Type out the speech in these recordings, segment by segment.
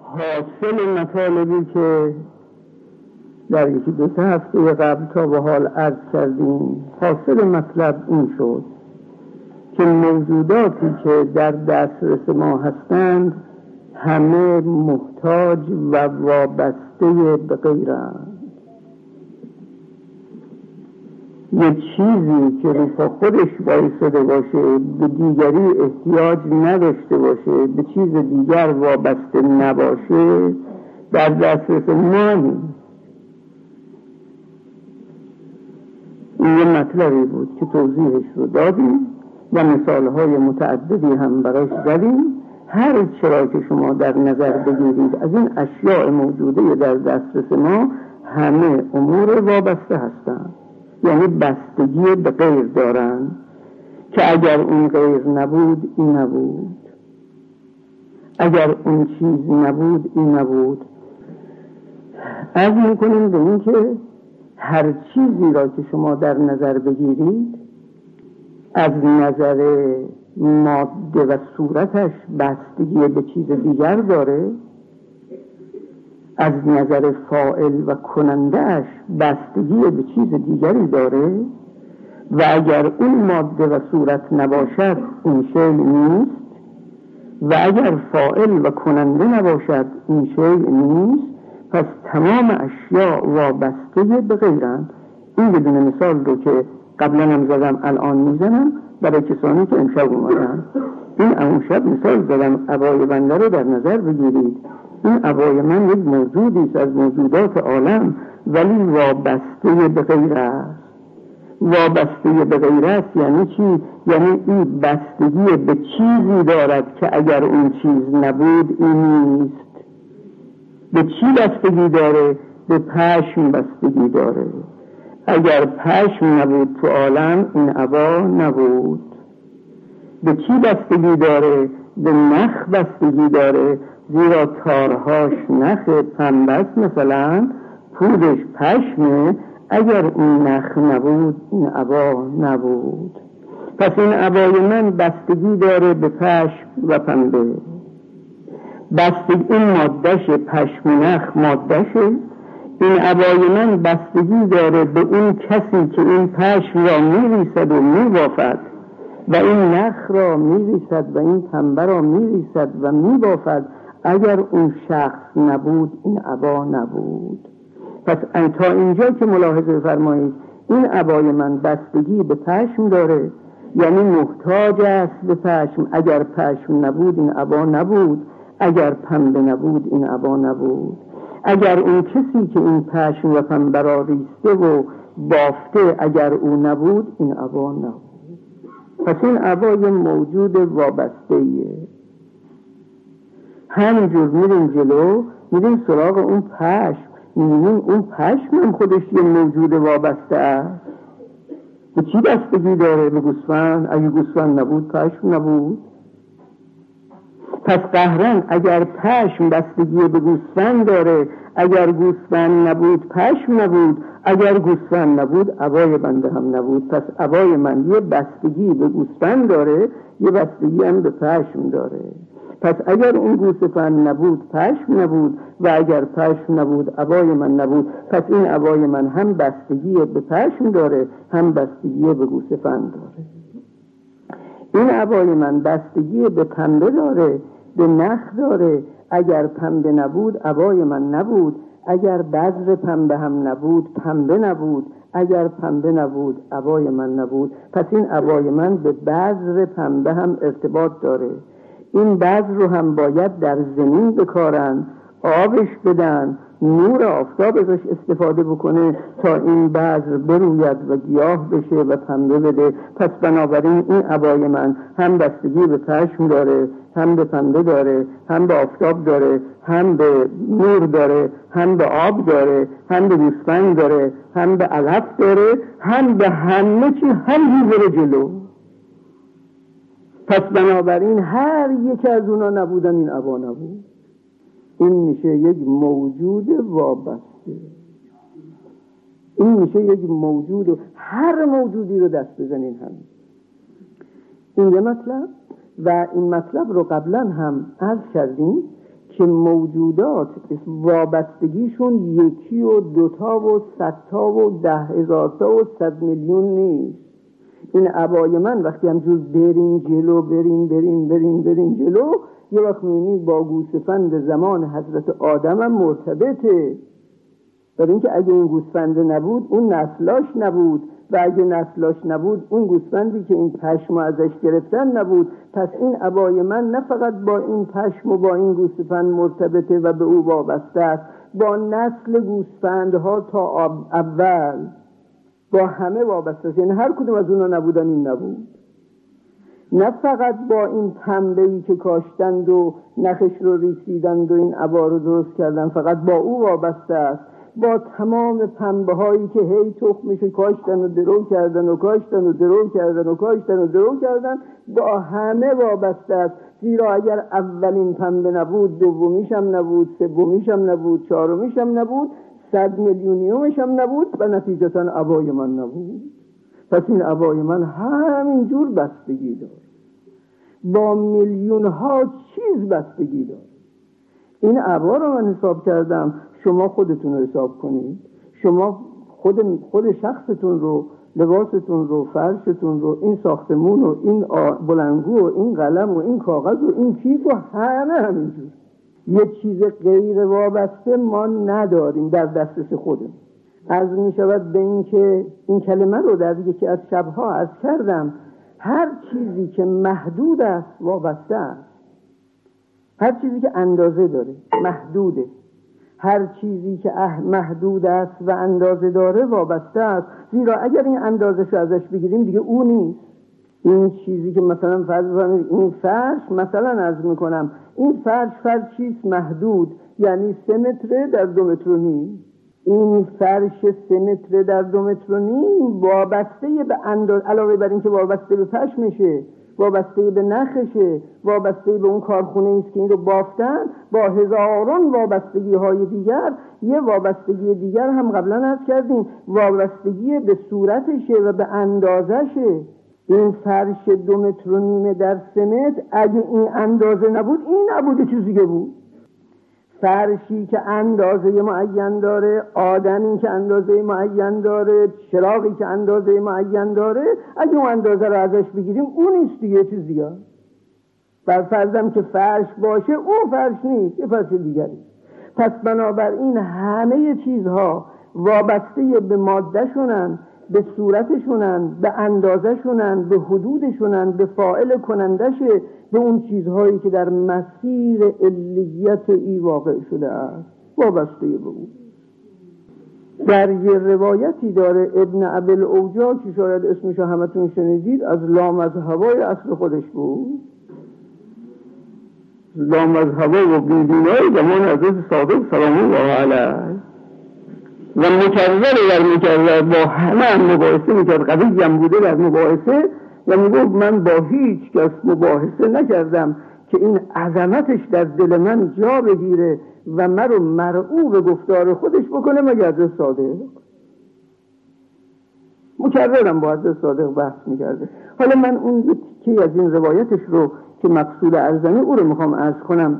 حاصل مطالبی که در یکی دو هفته قبل تا به حال عرض کردیم، حاصل مطلب این شد که موجوداتی که در دسترس ما هستند همه محتاج و وابسته به غیرند. یه چیزی که رو پا خودش وایساده باشه، به دیگری احتیاج نداشته باشه، به چیز دیگر وابسته نباشه، در دسترس ما نیست. این یه مطلبی بود که توضیحش رو دادیم و مثالهای متعددی هم براش زدیم. هر چرا که شما در نظر بگیرید از این اشیاء موجوده در دسترس ما همه امور وابسته هستند، یعنی بستگی به غیر دارن که اگر اون غیر نبود این نبود، اگر اون چیز نبود این نبود. عرض میکنیم به این که هر چیزی را که شما در نظر بگیرید از نظر ماده و صورتش بستگی به چیز دیگر داره، از نظر فاعل و کنندهش بستگی به چیز دیگری داره و اگر اون ماده و صورت نباشد این شیء نیست و اگر فاعل و کننده نباشد این شیء نیست. پس تمام اشیاء وابسته به غیرند. این بدون مثال رو که قبلا هم زدم الان میزنم برای کسانی که امشب اومدن. این اون شب مثال زدم، عبای بنده رو در نظر بگیرید. این عبای من یک موجودی است از موجودات عالم ولی وابسته به غیر است. وابسته به غیر است یعنی چی؟ یعنی این بستگی به چیزی دارد که اگر اون چیز نبود این نیست. به چی بستگی داره؟ به پشم بستگی داره. اگر پشم نبود تو عالم این عبا نبود. به چی بستگی داره؟ به نخ بستگی داره، زیرا تارهاش نخ پنبست مثلا، پودش پشمه. اگر اون نخ نبود این عبا نبود. پس این عبای من بستگی داره به پشم و پنبه. بستگی این مادهش، پشم نخ مادهشه. این عبای من بستگی داره به اون کسی که این پشم را میریسد و میبافد و این نخ را میریسد و این پنبه را میریسد و میبافد. اگر اون شخص نبود این عبا نبود. پس تا اینجا که ملاحظه فرمایید این عبای من بستگی به پشم داره، یعنی محتاج است به پشم. اگر پشم نبود این عبا نبود، اگر پنبه نبود این عبا نبود. اگر اون کسی که این پشم و پنبه را ریسته و بافته اگر او نبود این عبا نبود. پس این عبا یه موجود وابسته‌ایه. همینجور میریم جلو، میریم سراغ اون پشم، میبینیم اون پشم هم خودش یه موجود وابسته است. به چی بستگی داره؟ به گوسفند. اگه گوسفند نبود پشم نبود. پس قهرن اگر پشم بستگی به گوسفند داره، اگر گوسفند نبود پشم نبود، اگر گوسفند نبود عبای بنده هم نبود. پس عبای من یه بستگی به گوسفند داره، یه بستگی هم به پشم داره. پس اگر اون گوسفند نبود پشم نبود و اگر پشم نبود عبای من نبود. پس این عبای من هم بستگی به پشم داره هم بستگی به گوسفند داره. این عبای من بستگی به پنبه داره، به نخ داره. اگر پنبه نبود عبای من نبود، اگر بذر پنبه هم نبود پنبه نبود، اگر پنبه نبود عبای من نبود. پس این عبای من به بذر پنبه هم ارتباط داره. این بذر رو هم باید در زمین بکارن، آبش بدن، نور آفتاب ازش استفاده بکنه تا این بذر بروید و گیاه بشه و پنبه بده. پس بنابراین این عبای من هم بستگی به پشم داره، هم به پنبه داره، هم به آفتاب داره، هم به نور داره، هم به آب داره، هم به گوسفند داره، هم به علف داره، هم به همه چی هم بره جلو. پس بنابراین هر یک از اونا نبودن این عبا نبود. این میشه یک موجود وابسته. این میشه یک موجود. هر موجودی رو دست بزنین هم این یه مطلب. و این مطلب رو قبلا هم عرض کردیم که موجودات وابستگیشون یکی و دوتا و صدتا و 10,000 تا و 100 میلیون نیست. این عبای من وقتی همجور برین جلو برین جلو، یه وقت می‌بینی با گوسفند زمان حضرت آدم هم مرتبطه. برای اینکه اگه این گوسفند نبود اون نسلاش نبود، و اگه نسلاش نبود اون گوسفندی که این پشم ازش گرفتن نبود. پس این عبای من نه فقط با این پشم و با این گوسفند مرتبطه و به او وابسته است، با نسل گوسفندها تا اول با همه وابسته است. یعنی هر کدوم از اونا نبودن این نبود. نه فقط با این پنبه‌ای که کاشتند و نخش رو ریسیدند و این عبا رو درست کردن فقط با او وابسته است، با تمام پنبه هایی که هی تخمش کاشتن و درو کردن و کاشتن و درو کردن و کاشتن و درو کردن، با همه وابسته است. زیرا اگر اولین پنبه نبود، دومیش هم نبود، سومیش هم نبود، چهارمیش هم نبود، 100 میلیونیومش هم نبود و نتیجتاً عبای من نبود. پس این عبای من همینجور بستگی داره، با میلیون ها چیز بستگی داره. این عبا رو من حساب کردم، شما خودتون رو حساب کنید. شما خود شخصتون رو، لباستون رو، فرشتون رو، این ساختمون و این بلنگو و این قلم و این کاغذ و این کیف و همه همینجور. یه چیز غیر وابسته ما نداریم در دسترس خودمون. عرض می شود به این که این کلمه رو در یکی از شبها عرض کردم، هر چیزی که محدود است وابسته است. هر چیزی که اندازه داره محدوده. هر چیزی که محدود است و اندازه داره وابسته است. زیرا اگر این اندازه رو ازش بگیریم دیگه او نیست. این چیزی که مثلا فرض بفرمایید این فرش، مثلا عرض میکنم این فرشیست محدود، یعنی 3 متر در 2 متر و نیم. این فرش 3 متر در 2 متر و نیم وابسته به اندازه، علاوه بر این که وابسته به پشمشه، وابسته به نخشه، وابسته به اون کارخونه است که این رو بافتن، با هزاران وابستگی های دیگر. یه وابستگی دیگر هم قبلا عرض کردیم، وابستگی به صورتشه و به اندازشه. این فرش 2 متر و نیم در 3 متر اگه این اندازه نبود این نبوده، چیز دیگه بود. فرشی که اندازه معین داره، آدمی که اندازه معین داره، چراغی که اندازه معین داره، اگه اون اندازه رو ازش بگیریم اون نیست دیگه، چیز دیگه. بر فرضم که فرش باشه اون فرش نیست، یه فرش دیگری. پس بنابراین همه چیزها وابسته به ماده شونن، به صورتشونن، به اندازه‌شونن، به حدودشونن، به فاعل کنندشه، به اون چیزهایی که در مسیر علیت ای واقع شده است وابسته به اون. در یه روایتی داره ابن ابل اوجا که شاید اسمش همتون شنیدید، از لام از هوای اصل خودش بود. لام از هوا و بیدینای زمان حضرت صادق سلام الله علیه و مکرر با همه هم مباحثه میکرد، قوی هم بوده در مباحثه و میگفت من با هیچ کس مباحثه نکردم که این عظمتش در دل من جا بگیره و من رو مرعوب به گفتار خودش بکنه مگر حضرت صادق. مکررم با حضرت صادق بحث میکرده. حالا من اون یکی از این روایتش رو که مقصود ارزنی او رو میخوام عرض کنم.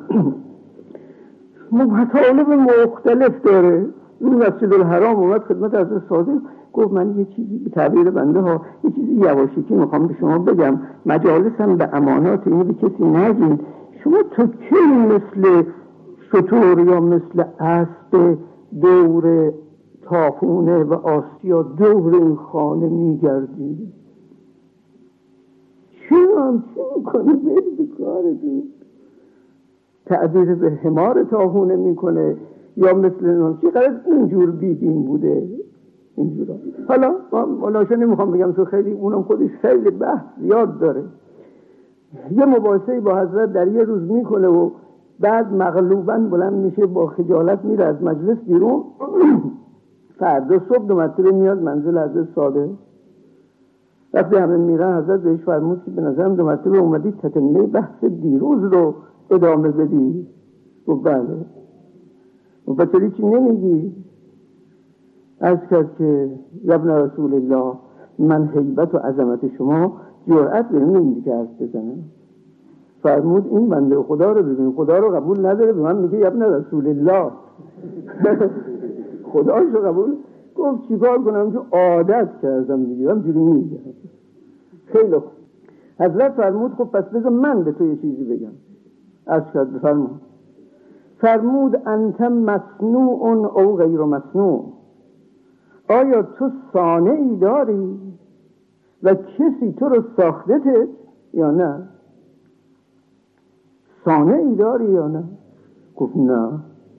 مطالب مختلف داره. این مسجد الحرام اومد خدمت حضرت صادق گفت من یه چیزی به تعبیر بنده ها یه چیزی یواشکی میخوام به شما بگم، مجالسم به امانات اینو به کسی نگید. شما تو کی مثل شتور یا مثل اسب دور تاخونه و آسیا دور این خانه میگردید؟ چرا میکنه؟ بری کارتون. تعبیر به حمار تاخونه میکنه یا مثل نانچی قرار اینجور بیدین بوده اینجورا. حالا ملاشا نمیخوام بگم تو خیلی اونم خودش خیلی بحث زیاد داره. یه مباحثه با حضرت در یه روز میکنه و بعد مغلوباً بلند میشه با خجالت میره از مجلس بیرون. فردا صبح 2 مرتبه میاد منزل حضرت صادق. وقتی همه میرن حضرت بهش فرمود که به نظرم 2 مرتبه اومدی تتمه بحث دیروز رو ادامه بدی. گفت بله. و بطوری چی نمیگی؟ از کرد که ابن رسول الله من هیبت و عظمت شما جرأت به نمیدی که حرف بزنم. فرمود این بنده خدا رو ببین، خدا رو قبول نداره، به من میگه ابن رسول الله. خداش رو قبول. گفت چیکار کنم که عادت کردم دیگه، همجوری میگم. خیلی خوب. حضرت فرمود خب پس بذار من به تو یه چیزی بگم. عرض کرد فرمود انت مصنوع او غیر مصنوع، آیا تو صانعی داری و کسی تو رو ساختته یا نه؟ صانعی داری یا نه؟ گفت نه.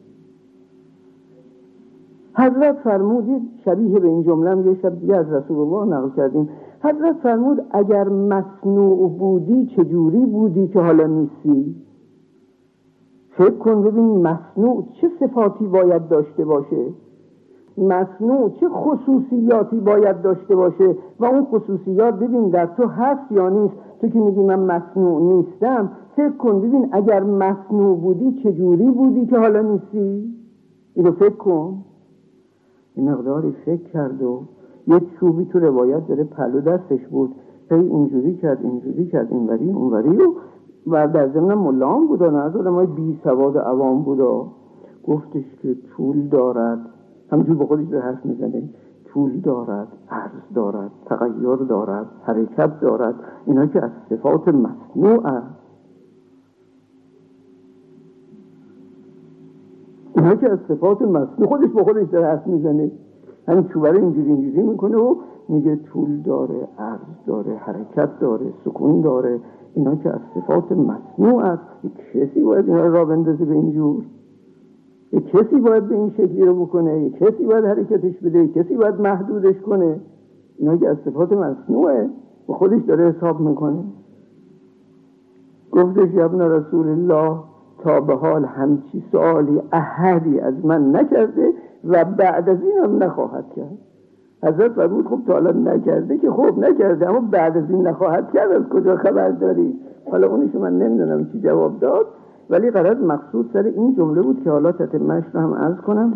حضرت فرمودید شبیه به این جمله هم یه شب دیگه از رسول الله نقل کردیم. حضرت فرمود اگر مصنوع بودی چجوری بودی که حالا نیستی؟ فکر کن ببین مصنوع چه صفاتی باید داشته باشه، مصنوع چه خصوصیاتی باید داشته باشه و اون خصوصیات ببین در تو هست یا نیست. تو که میگی من مصنوع نیستم، فکر کن ببین اگر مصنوع بودی چجوری بودی که حالا نیستی؟ اینو فکر کن. این مقداری فکر کرد و یه چوبی تو روایت داره پلو دستش بود، اینجوری کرد اینوری اونوری و در ضمن ملام بود و نه از آدمای بی سواد عوام بود و گفتش که طول دارد، همجور با خودش به حرف میزنه، طول دارد، عرض دارد، تغییر دارد، حرکت دارد، اینا که از صفات مصنوع است. اینا که از صفات مصنوع، خودش با خودش در حرف میزنه، همین چوبره اینجوری میکنه و میگه طول داره، عرض داره، حرکت داره، سکون داره، اینا که از صفات مصنوع است. کسی باید اینا را بندازه به اینجور، کسی باید به این شکلی رو بکنه، کسی باید حرکتش بده، کسی باید محدودش کنه. اینا که از صفات مصنوعه و خودش داره حساب میکنه. گفتش یا ابن رسول الله تا به حال همچی سوالی احدی از من نکرده و بعد از این هم نخواهد کرد. حضرت فرمود خب تا حالا نکرده که خب نکرده، اما بعد از این نخواهد کرد از کجا خبر داری؟ حالا اونشو من نمیدونم چی جواب داد، ولی غرض مقصود سر این جمله بود که حالا تتمه‌اش رو هم عرض کنم.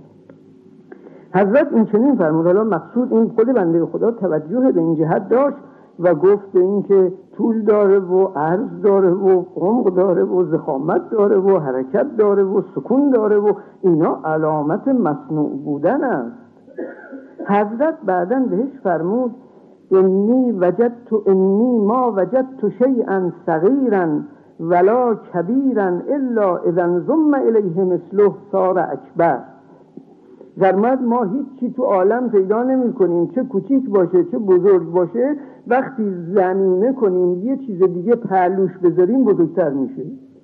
حضرت این چنین فرمود. حالا مقصود این خود بنده خدا توجه به این جهت داشت و گفت به این که طول داره و عرض داره و عمق داره و ضخامت داره و حرکت داره و سکون داره و اینا علامت مصنوع بودن است. حضرت بعداً بهش فرمود انی ما وجدت شیئا صغیرا ولا کبیرا الا اذا انضم الیه مثله صار اکبر. فرمود ما هیچی تو عالم پیدا نمی کنیم، چه کوچیک باشه چه بزرگ باشه، وقتی زمینه کنیم یه چیز دیگه پهلوش بذاریم بزرگتر میشه.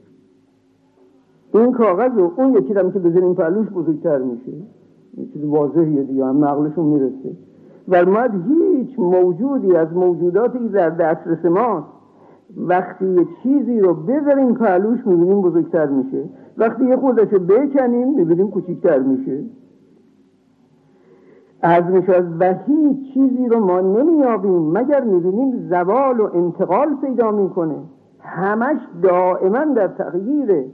این کاغذ و اون یکی هم که بذاریم پهلوش بزرگتر میشه. یه چیز واضحیه دیگه، هم عقلشون میرسه. فرمود هیچ موجودی از موجوداتی در دسترس ماست، وقتی یه چیزی رو بذاریم پهلوش میبینیم بزرگتر میشه، وقتی یه خودشو بکنیم میبینیم کوچیکتر میشه. از میشود و هیچ چیزی رو ما نمیابیم مگر میبینیم زوال و انتقال پیدا میکنه، همش دائما در تغییره.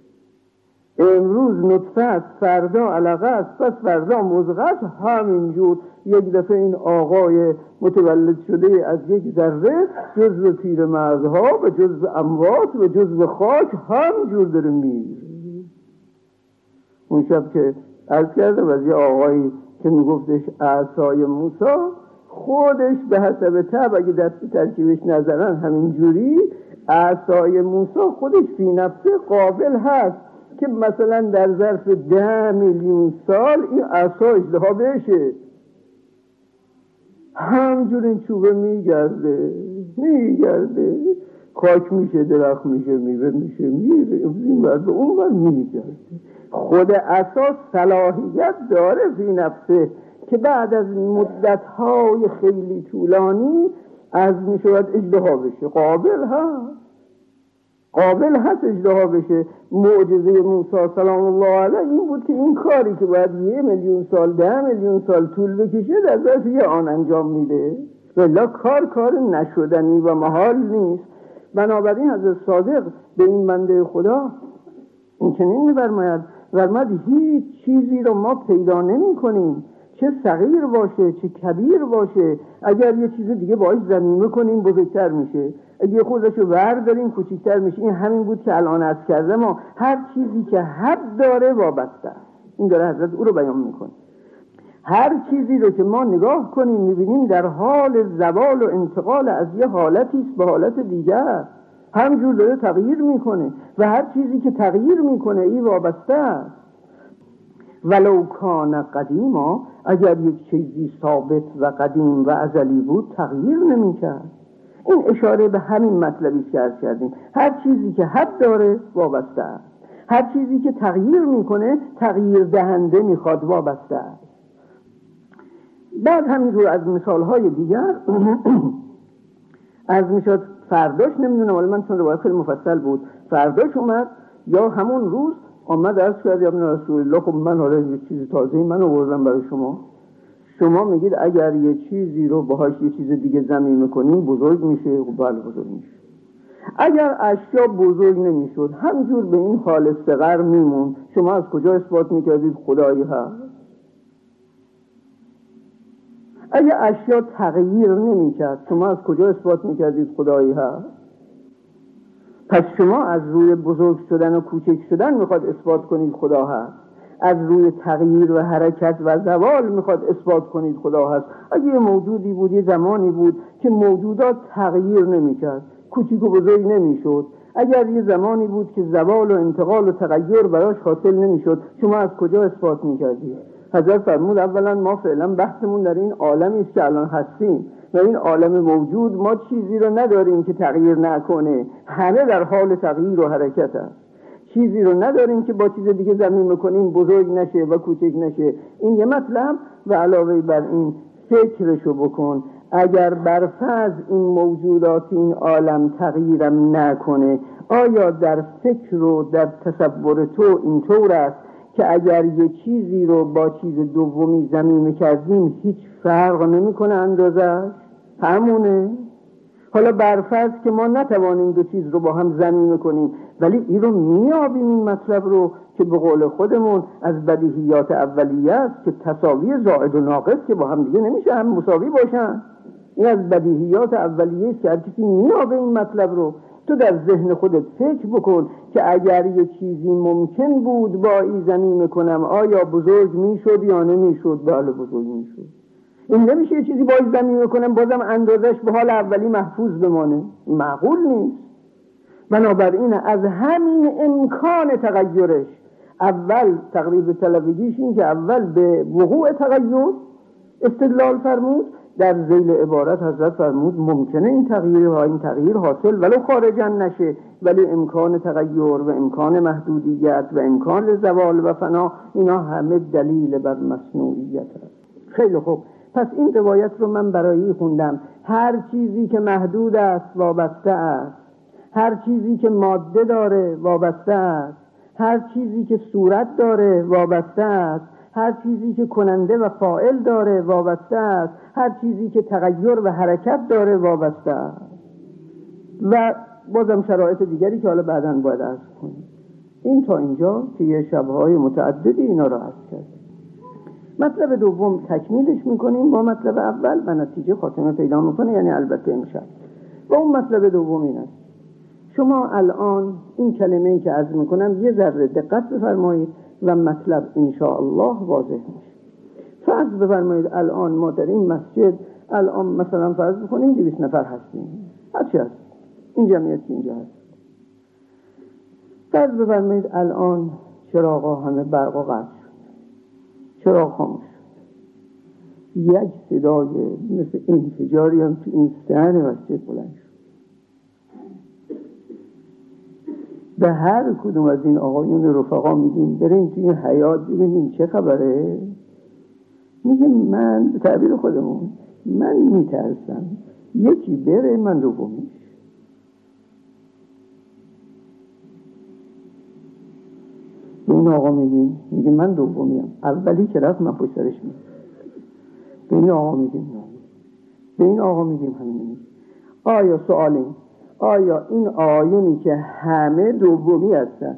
امروز نطفه است، فردا علقه است، پس فردا مضغه است، همینجور. یک دفعه این آقای متولد شده از یک ذره جزو پیرمردها و جزو اموات و جزو خاک همینجور داره میره. اون شب که عرض کردم از یه آقایی که میگفتش عصای موسی، خودش به حسب طبع اگه دست ترکیبش نظرن همینجوری، عصای موسی خودش فی نفسه قابل هست که مثلا در ظرف 10 میلیون سال این عصا اجدها بشه. همجور این چوبه میگرده خاک میشه، درخت میشه، میوه میشه، میره این ور به اون ور میگرده. خود عصا صلاحیت داره فی نفسه که بعد از مدتهای خیلی طولانی از میشود اجدها بشه. قابل هست اجدها بشه. معجزه موسی سلام الله علیه این بود که این کاری که باید 1 میلیون سال 10 میلیون سال طول بکشه در ظرف یه آن انجام میده. ولی کار نشدنی و محال نیست. بنابراین حضرت صادق به این بنده خدا این چنین می‌فرماید هیچ چیزی رو ما پیدا نمی کنیم، چه صغیر باشه چه کبیر باشه، اگر یه چیز دیگه باهاش ضمیمه کنیم بزرگتر میشه، اگه خودشو برداریم کوچیک‌تر میشه. این همین بود که الان عرض کردم. ما هر چیزی که حد داره وابسته است. این داره حضرت او رو بیان میکنه. هر چیزی رو که ما نگاه کنیم میبینیم در حال زوال و انتقال از یه حالتی است به حالت دیگر، همجور داره تغییر میکنه و هر چیزی که تغییر میکنه این وابسته است. ولو کان قدیما، اگر یک چیزی ثابت و قدیم و ازلی بود تغییر نمیکرد. این اشاره به همین مطلبی که عرض کردیم. هر چیزی که حد داره وابسته است، هر چیزی که تغییر میکنه تغییر دهنده میخواد وابسته است. بعد همینجور از مثالهای دیگر از میشد فرداش، نمیدونم ولی من چون روایت خیلی مفصل بود، فرداش اومد یا همون روز آمد عرض کرد یا ابن رسول الله خب من حالا یه چیز تازه‌ای من آوردم برای شما میگید اگر یه چیزی رو باهاش یه چیز دیگه ضمیمه میکنیم بزرگ میشه. خب بله بزرگ میشه. اگر اشیا بزرگ نمیشد همجور به این حال صغر میمون، شما از کجا اثبات میکردید خدایی هست؟ اگر اشیا تغییر نمیکرد شما از کجا اثبات میکردید خدایی هست؟ پس شما از روی بزرگ شدن و کوچک شدن میخواد اثبات کنید خدا هست، از روی تغییر و حرکت و زوال میخواد اثبات کنید خدا هست. اگه یه موجودی بود، یه زمانی بود که موجودات تغییر نمیکرد، کوچیک و بزرگ نمیشد، اگر یه زمانی بود که زوال و انتقال و تغییر براش حاصل نمیشد، شما از کجا اثبات میکردید؟ حضرت فرمود اولا ما فعلا بحثمون در این عالمی است که الان هستیم و این عالم موجود ما چیزی رو نداریم که تغییر نکنه، همه در حال تغییر و حرکت است. چیزی رو نداریم که با چیز دیگه ضمیمه کنیم بزرگ نشه و کوچک نشه. این یه مطلب. و علاوه بر این فکرشو بکن، اگر برفرض این موجودات این عالم تغییرم نکنه، آیا در فکر و در تصور تو اینطور است که اگر یه چیزی رو با چیز دومی ضمیمه کردیم هیچ فرق نمیکنه اندازش همونه؟ حالا برفرض که ما نتوانیم دو چیز رو با هم ضمیمه کنیم، ولی این رو میابیم، این مطلب رو که به قول خودمون از بدیهیات اولیه است که تساوی زائد و ناقص که با هم دیگه نمیشه هم مساوی باشن. این از بدیهیات اولیه است که هر کسی میابه این مطلب رو. تو در ذهن خودت فکر بکن که اگر یه چیزی ممکن بود با این ضمیمه کنم آیا بزرگ میشد یا نمیشد؟ بله بزرگ میشد. این نمیشه یه چیزی باید ضمیمه کنم بازم اندازش به حال اولی محفوظ بمانه، معقول نیست. بنابراین از همین امکان تغییرش اول تقریب طلبگیش این که اول به وقوع تغییر استدلال فرمود، در ذیل عبارت حضرت فرمود ممکنه این تغییر حاصل ولو خارجا نشه، ولی امکان تغییر و امکان محدودیت و امکان زوال و فنا اینا همه دلیل بر مصنوعیت است. خیلی خوب، پس این روایت رو من برای خوندم. هر چیزی که محدود است وابسته است، هر چیزی که ماده داره وابسته است، هر چیزی که صورت داره وابسته است، هر چیزی که کننده و فاعل داره وابسته است، هر چیزی که تغییر و حرکت داره وابسته است. و بازم شرایط دیگری که حالا بعداً باید عرض کنیم. این تا اینجا که یه شبهای متعددی اینا رو عرض کردیم. مطلب دوم تکمیلش میکنیم با مطلب اول و نتیجه خاتمه پیدا میکنه، یعنی البته امشب. و اون مطلب دوم این است: شما الان این کلمه‌ای که عرض میکنم یه ذره دقت بفرمایید و مطلب انشاءالله واضح میشه. فرض بفرمایید الان ما در این مسجد الان مثلا فرض بکنیم 200 نفر هستیم، هرچی هست این جمعیت اینجا هست. فرض بفرمایید الان چراغا همه برقا قطع شد، چراغ خاموش شد، یک صدای مثل انفجاری هم تو این صحن مسجد بلند شد. به هر کدوم از این آقایون رفقا میگیم بریم توی این حیاط ببینیم چه خبره. میگه من به تعبیر خودمون من میترسم یکی بره من دومیش. به این آقا میگه من دومیم، اولی که رفت من پشت سرش میگم. به این آقا میگیم به این آقا میگیم همین. آیا سوال این آیا این آیونی که همه دومی هستن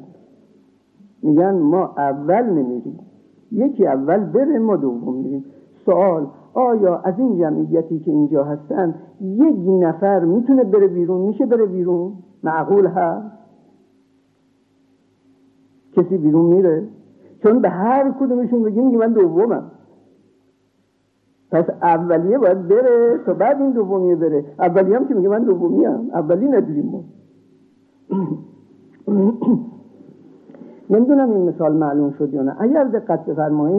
میگن ما اول نمیریم، یکی اول بره ما دوم میریم، سوال آیا از این جمعیتی که اینجا هستن یک نفر میتونه بره بیرون؟ میشه بره بیرون؟ معقول هست؟ کسی بیرون میره؟ چون به هر کدومشون بگیم میگه من دومم. پس اولیه باید بره تا بعد این دومیه بره. اولیه هم که میگه من دومیم، اولی نداریم ما. نمیدونم این مثال معلوم شد یا نه. اگر دقت بفرمایید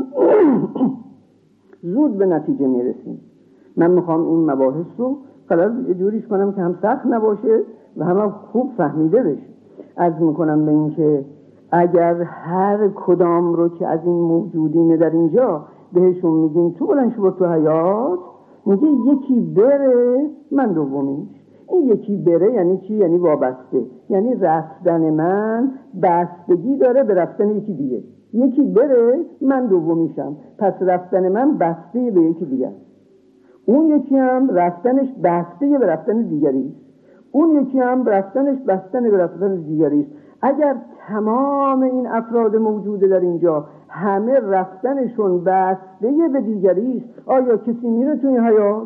زود به نتیجه میرسیم. من میخوام این مباحث رو قرار یه جوریش کنم که هم سخت نباشه و هم خوب فهمیده بشه. عرض میکنم به این که اگر هر کدام رو که از این موجودین در اینجا بهشون میگیم تو بلند شو تو حیات، میگه یکی بره من دومیش. این یکی بره یعنی چی؟ یعنی وابسته، یعنی رفتن من بستگی داره به رفتن یکی دیگه. یکی بره من دومیشم، پس رفتن من بسته به یکی دیگه. اون یکی هم رفتنش بسته به رفتن دیگری، اون یکی هم رفتنش بسته به رفتن دیگری. اگر تمام این افراد موجوده در اینجا همه رفتنشون بسته به دیگری است، آیا کسی میره توی حیات؟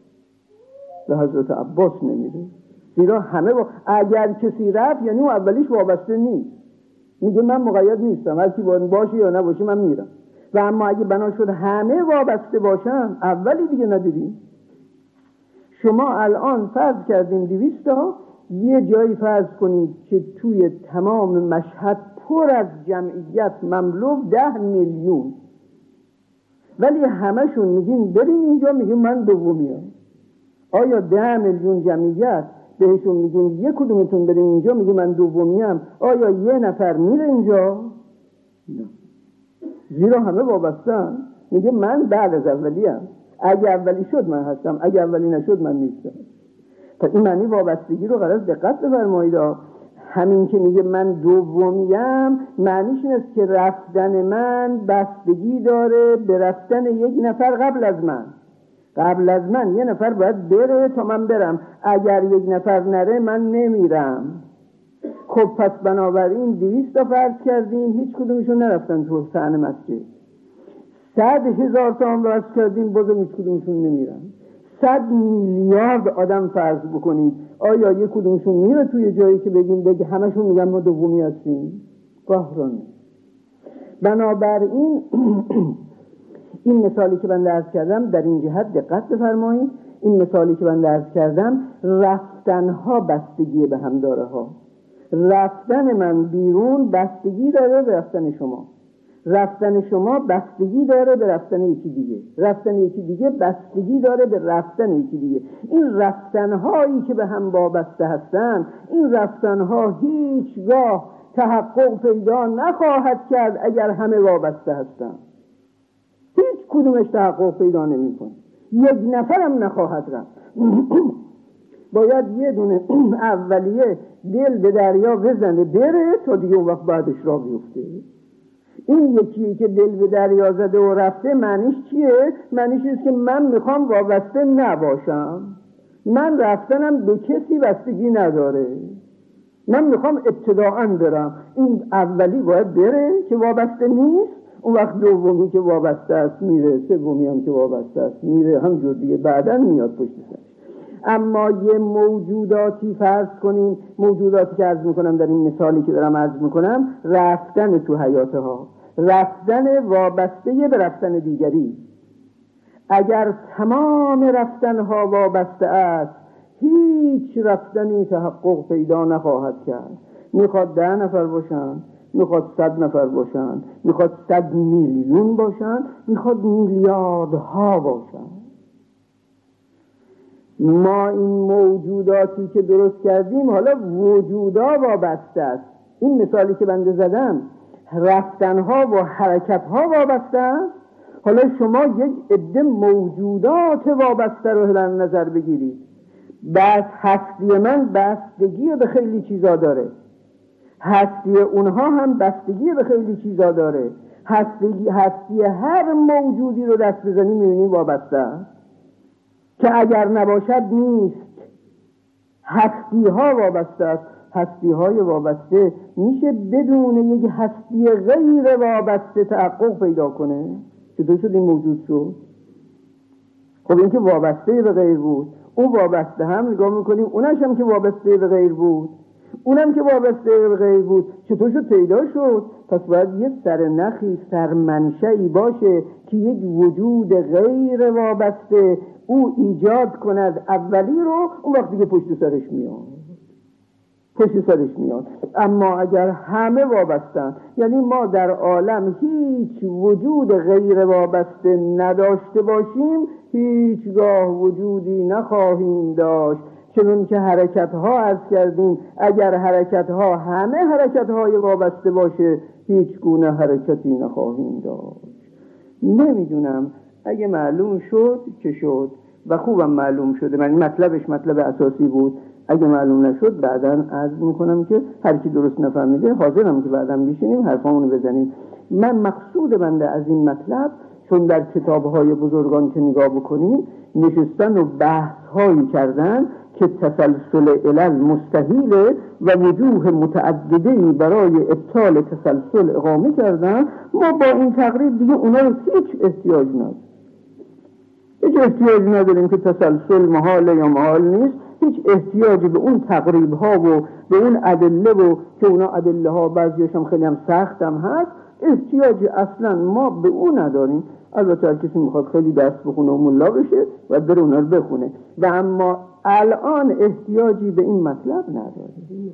به حضرت عباس نمیره، زیرا همه اگر کسی رفت یعنی اون اولیش وابسته نیست، میگه من مقید نیستم، هر کی باشه یا نباشه من میرم. و اما اگه بنا شد همه وابسته باشن اولی دیگه نداریم. شما الان فرض کردیم 200 تا، یه جایی فرض کنید که توی تمام مشهد پر از جمعیت مملو 10 میلیون، ولی همشون میگیم بریم اینجا، میگیم من دومیم. آیا 10 میلیون جمعیت بهشون میگیم یک کدومتون بریم اینجا، میگه من دومیم، آیا یه نفر میره اینجا؟ نه، زیرا همه وابستن. میگه من بعد از اولیم، اگه اولی شد من هستم، اگه اولی نشد من نیستم. پس این معنی وابستگی رو قرار دقت بفرمایید. همین که میگه من دومیم معنیش این است که رفتن من بستگی داره به رفتن یک نفر قبل از من. قبل از من یه نفر باید بره تا من برم، اگر یک نفر نره من نمیرم. خب پس بنابراین 200 تا فرض کردیم، هیچ کدومشون نرفتن تو صحن مسجد. 100,000 تا هم فرض کردیم، بازم هیچ کدومشون نمیرن. 100 میلیارد آدم فرض بکنید، آیا یک کدومشون میره توی جایی که بگه همشون میگن ما دومی هستیم؟ قهرانه. بنابراین این مثالی که من درس کردم در این جهت دقت بفرمایید. این مثالی که من درس کردم رفتنها بستگی به هم داره ها. رفتن من بیرون بستگی داره به رفتن شما، رفتن شما بستگی داره به رفتن یکی دیگه، رفتن یکی دیگه بستگی داره به رفتن یکی دیگه. این رفتنهایی که به هم وابسته هستن، این رفتنها هیچگاه تحقق پیدا نخواهد کرد اگر همه وابسته هستن. هیچ کدومش تحقق پیدا نمی کنه، یک نفرم نخواهد رفت. باید یه دونه اولیه دل به دریا بزنه بره تا دیگه اون وقت بعدش را بیفته. این یکی که دل به دریا زده و رفته معنیش چیه؟ معنیش اینه که من میخوام وابسته نباشم، من رفتنم به کسی بستگی نداره، من میخوام ابتداءً برم. این اولی باید بره که وابسته نیست، اون وقت دومی که وابسته است میره، سومی هم که وابسته است میره، همجور دیگه بعداً میاد پشت سرش. اما یه موجوداتی فرض کنیم، موجوداتی که عرض میکنم در این مثالی که دارم عرض میکنم، رفتن تو حیاتها، رفتن وابسته به رفتن دیگری. اگر تمام رفتنها وابسته است، هیچ رفتنی تحقق پیدا نخواهد کرد. میخواد 10 نفر باشن، میخواد 100 نفر باشن، میخواد 100 میلیون باشن، میخواد میلیاردها باشن. ما این موجوداتی که درست کردیم حالا وجودا وابسته است. این مثالی که بنده زدم رفتنها و حرکتها وابسته است. حالا شما یک عده موجودات وابسته رو در نظر بگیرید. بس هستی من بستگی به خیلی چیزا داره، هستی اونها هم بستگی به خیلی چیزا داره. هستی هر موجودی رو دست بزنی میبینی وابسته است، که اگر نباشد نیست. هستی ها وابسته است. هستی های وابسته میشه بدون یک هستی غیر وابسته تحقق پیدا کنه؟ چطور شد این موجود شد؟ خب این که وابسته به غیر بود، اون وابسته هم نگاه میکنیم اونش هم که وابسته به غیر بود، اونم که وابسته به غیر بود چطور شد پیدا شد؟ پس باید یه سرنخی، سرمنشئی باشه که یک وجود غیر وابسته او ایجاد کند اولی رو، اون وقتی که پشت سرش میاد. اما اگر همه وابستن، یعنی ما در عالم هیچ وجود غیر وابسته نداشته باشیم، هیچگاه وجودی نخواهیم داشت. چون که حرکت‌ها عرض کردیم، اگر حرکت‌ها همه حرکت‌های وابسته باشه، هیچ گونه حرکتی نخواهیم داشت. نمیدونم، اگه معلوم شد که شد و خوبم معلوم شده، من مطلبش مطلب اساسی بود. اگه معلوم نشد بعداً عرض میکنم که هر کی درست نفهمیده حاضرم که بعداً بشینیم حرفامونو بزنیم. من مقصود بنده از این مطلب، چون در کتاب‌های بزرگان که نگاه بکنیم نشستن و بحث‌هایی کردن که تسلسل علل مستحیله و وجوه متعدده‌ای برای ابطال تسلسل اقامه کردن. ما با این تقریب دیگه اونا رو هیچ احتیاج نداریم که تسلسل محاله یا محال نیست. هیچ احتیاجی به اون تقریب ها و به اون ادله و که اونا ادله ها بعضیش هم خیلی هم سخت هم هست، احتیاجی اصلا ما به اون نداریم. البته هر کسی میخواد خیلی درس بخونه و ملا بشه و بره اونا رو بخونه، و اما الان احتیاجی به این مطلب نداریم.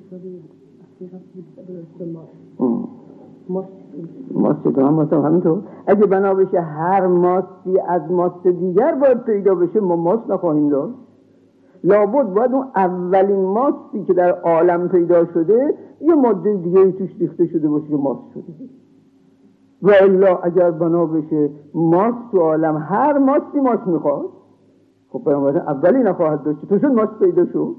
ماست هم همینطور. اگه بنا بشه هر ماستی از ماست دیگر باید پیدا بشه، ما ماست نخواهیم داشت. لابد باید اون اولین ماستی که در عالم پیدا شده یه ماده دیگه توش ریخته شده باشه که ماست شده، و الا اگر بنا بشه ماست تو عالم هر ماستی ماست میخواد، خب بنابراین اولی نخواهد داشت. تو شد ماست پیدا شد،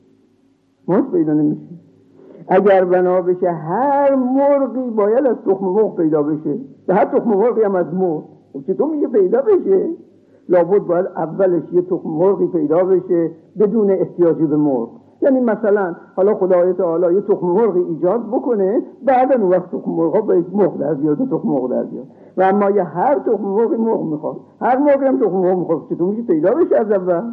ماست پیدا نمیشه. اگر بنا بشه هر مرغی باید از تخم مرغ پیدا بشه، و هر تخم مرغی هم از مرغ، خب چطور میگه پیدا بشه؟ لابد باید اولش یه تخم مرغی پیدا بشه بدون احتیاجی به مرغ. یعنی مثلا حالا خدای تعالی یه تخم مرغی ایجاد بکنه، بعد اون وقت تخم مرغا به مرغ در بیاد و تخم مرغ در بیاد. و اما یه هر تخم مرغی مرغ میخواد، هر مرغی هم تخم مرغ میخواد، چطور میشه پیدا بشه از اول؟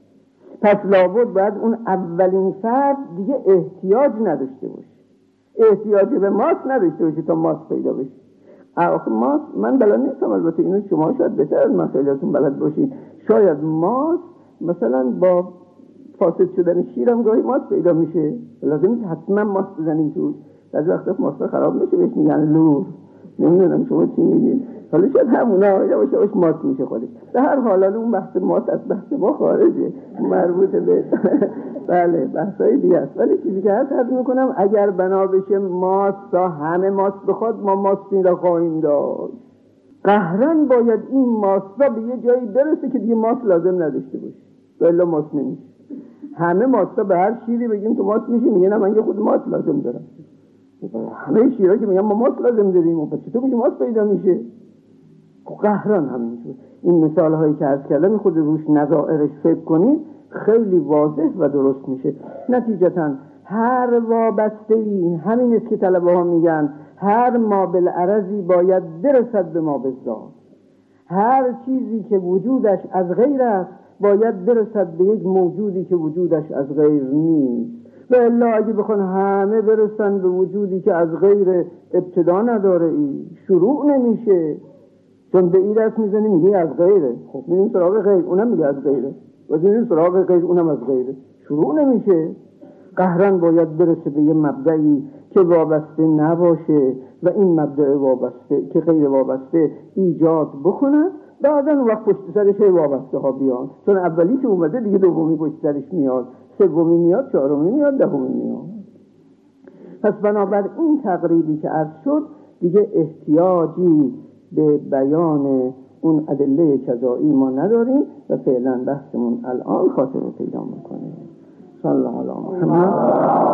پس لابد باید اون اولین فرد دیگه احتیاج نداشته باشه، احتیاجی به ماست نداشته باشه تا ماست پیدا بشه. آخه ماست، من بلد نیستم، البته اینو شما شاید بهتر از من خیلیاتون بلد باشید. شاید ماست مثلا با فاسد شدن شیرم گاهی ماست پیدا میشه، لازم نیست حتما ماست بزنیم توش. از وقت ماست خراب میشه بهش میگن لور، نمیدونم شما چی میگید. حالا شاید همونا یواش یواش ماست میشه خودش. به هر حال اون بحث ماست از بحث ما خارجه، مربوط به بله بحثای دیگه است. ولی چیزی که هست میکنم، اگر بنا بشه ماست تا همه ماست بخواد، ما ماستی را خواهیم داشت. قهرن باید این ماستا به یه جایی برسه که دیگه ماست لازم نداشته باشه، ولی ماست نمیشه. همه ماستا به هر شیری بگیم تو ماست میشه، میگه نه من یه خود ماست لازم دارم. همه شیرها که میگن ما ماست لازم داریم، پس چطور میشه ماست پیدا میشه؟ قهرن همینجور. این مثال هایی که عرض کردم خود روش نظائرش فکر کنید خیلی واضح و درست میشه. نتیجتا هر وابسته‌ای، همین است که طلبه ها میگن هر ما بالعرضی باید برسد به ما بالذات. هر چیزی که وجودش از غیر است باید برسد به یک موجودی که وجودش از غیر نیست. و الا اگه بخوان همه برسن به وجودی که از غیر ابتدا نداره، شروع نمیشه. چون به این دست میزنی میگه از غیره، خب میریم سراغ غیر، اونم میگه از غیره، و میریم سراغ غیر، اونم از غیره، شروع نمیشه. قهرن باید برسه به یه مبدعی که وابسته نباشه و این مبدع وابسته که غیر وابسته ایجاد بکنن، بعدن وقت پشت سرش وابسته ها بیان. چون اولی که اومده دیگه دومی پشت سرش میاد، سومی میاد، چهارمی میاد، دهمی میاد. پس بنابر این تقریبی که عرض شد دیگه احتیاجی به بیان اون ادله کذایی ما نداریم و فعلا بحثمون الان خاطر پیدا میکنه. صلی الله علیه و محمد.